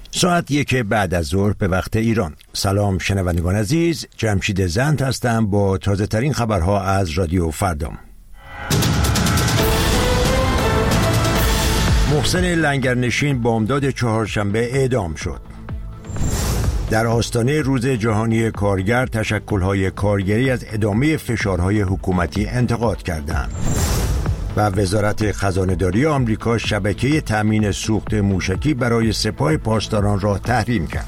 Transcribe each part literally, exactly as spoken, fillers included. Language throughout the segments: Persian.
ساعت یک بعد از ظهر به وقت ایران. سلام شنوندگان عزیز، جمشید زند هستم با تازه ترین خبرها از رادیو فردا. محسن لنگرنشین بامداد چهارشنبه اعدام شد. در آستانه روز جهانی کارگر، تشکل‌های کارگری از ادامه فشارهای حکومتی انتقاد کردند و وزارت خزانه‌داری آمریکا شبکه تامین سوخت موشکی برای سپاه پاسداران را تحریم کرد.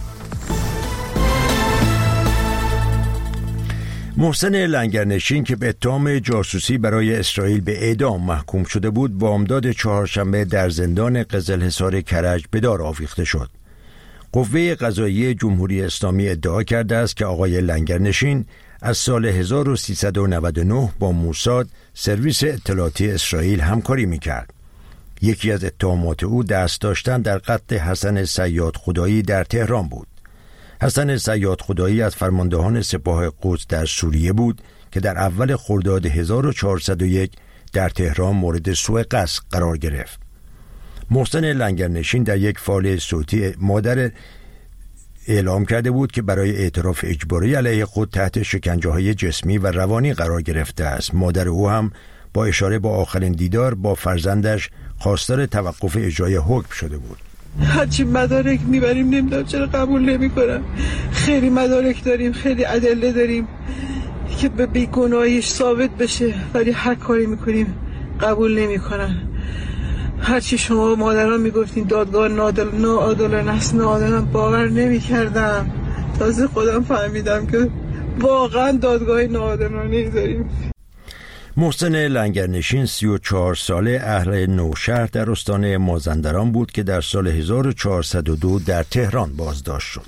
محسن لنگرنشین که به اتهام جاسوسی برای اسرائیل به اعدام محکوم شده بود، بامداد چهارشنبه در زندان قزلحصار کرج به دار آویخته شد. قوه قضاییه جمهوری اسلامی ادعا کرده است که آقای لنگرنشین از سال هزار و سیصد و نود و نه با موساد، سرویس اطلاعاتی اسرائیل، همکاری میکرد. یکی از اتهامات او دست داشتن در قتل حسن صیاد خدایی در تهران بود. حسن صیاد خدایی از فرماندهان سپاه قدس در سوریه بود که در اول خرداد هزار و چهارصد و یک در تهران مورد سوء قصد قرار گرفت. محسن لنگرنشین در یک فایل صوتی مادر اعلام کرده بود که برای اعتراف اجباری علیه خود تحت شکنجه‌های جسمی و روانی قرار گرفته است. مادر او هم با اشاره با آخرین دیدار با فرزندش خواستار توقف اجرای حکم شده بود. هرچی مدارک میبریم نمیدونم چرا قبول نمیکنن. خیلی مدارک داریم، خیلی ادله داریم که به بیگناهیش ثابت بشه، ولی هر کاری میکنیم قبول نمیکنن. هرچی شما مادران میگفتین دادگاه ناعادلانه است، ناعادلانه باور نمیکردم. تازه خودم فهمیدم که واقعا دادگاه ناعادلانه داریم. محسن لنگرنشین سی و چهار ساله اهل نوشهر در استان مازندران بود که در سال هزار و چهارصد و دو در تهران بازداشت شد.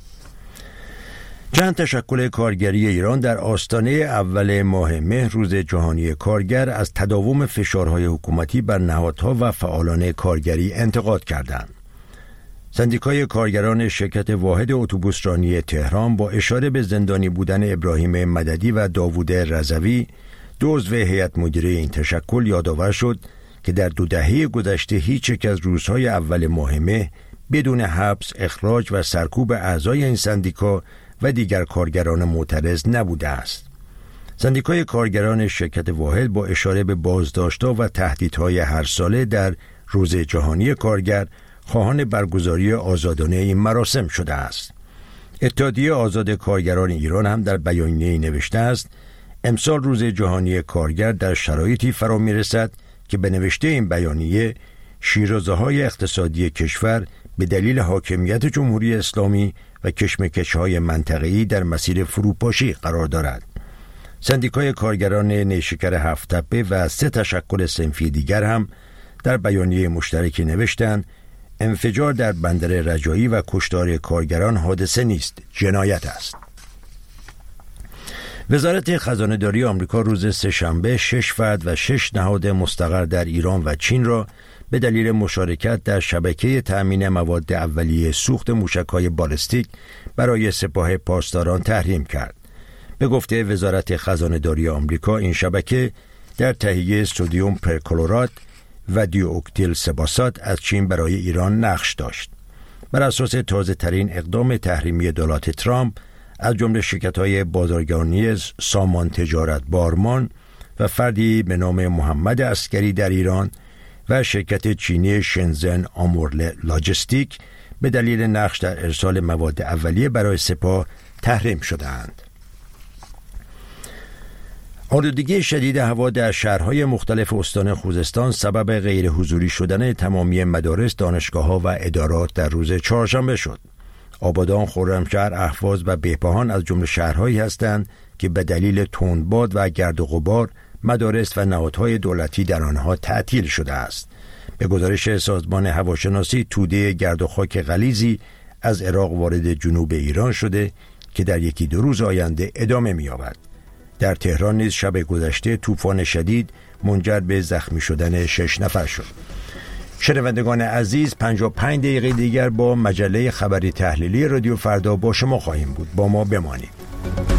چند تشکل کارگری ایران در آستانه اول ماه مه، روز جهانی کارگر، از تداوم فشارهای حکومتی بر نهادها و فعالان کارگری انتقاد کردند. سندیکای کارگران شرکت واحد اتوبوسرانی تهران با اشاره به زندانی بودن ابراهیم مددی و داوود رضوی، دو عضو هیئت مدیره این تشکل، یادآور شد که در دو دهه گذشته هیچ یک از روزهای اول ماه مه بدون حبس، اخراج و سرکوب اعضای این سندیکا و دیگر کارگران معترض نبوده است. سندیکای کارگران شرکت واحد با اشاره به بازداشت‌ها و تهدیدهای هر ساله در روز جهانی کارگر خواهان برگزاری آزادانه این مراسم شده است. اتحادیه آزاد کارگران ایران هم در بیانیه‌ای نوشته است: امسال روز جهانی کارگر در شرایطی فرا می‌رسد که به نوشته این بیانیه شیرازه‌های اقتصادی کشور به دلیل حاکمیت جمهوری اسلامی و کشمکش‌های منطقه‌ای در مسیر فروپاشی قرار دارد. سندیکای کارگران نیشکر هفت تپه و سه تشکل صنفی دیگر هم در بیانیه مشترکی نوشتند: انفجار در بندر رجایی و کشتار کارگران حادثه نیست، جنایت است. وزارت خزانه‌داری آمریکا روز سه‌شنبه شش فرد و شش نهاد مستقر در ایران و چین را به دلیل مشارکت در شبکه تأمین مواد اولیه سوخت موشک‌های بالستیک برای سپاه پاسداران تحریم کرد. به گفته وزارت خزانه‌داری آمریکا، این شبکه در تهیه سدیم پرکلورات و دیواکتیل سباسات از چین برای ایران نقش داشت. بر اساس تازه ترین اقدام تحریمی دولت ترامپ، از جمله شرکت‌های بازرگانی سامان تجارت بارمان و فردی به نام محمد عسکری در ایران و شرکت چینی شنزن آمور لاجستیک به دلیل نقش در ارسال مواد اولیه برای سپاه تحریم شدند. آلودگی شدید هوا در شهرهای مختلف استان خوزستان سبب غیر حضوری شدن تمامی مدارس، دانشگاه‌ها و ادارات در روز چهارشنبه شد. آبادان، خرمشهر، اهواز و بهبهان از جمله شهرهایی هستند که به دلیل تندباد و گرد و غبار مدارس و نهادهای دولتی در آنها تعطیل شده است. به گزارش سازمان هواشناسی، توده گرد و خاک غلیظی از عراق وارد جنوب ایران شده که در یکی دو روز آینده ادامه می‌یابد. در تهران نیز شب گذشته طوفان شدید منجر به زخمی شدن شش نفر شد. شنوندگان عزیز، پنجاه و پنج دقیقه دیگر با مجله خبری تحلیلی رادیو فردا با شما خواهیم بود. با ما بمانید.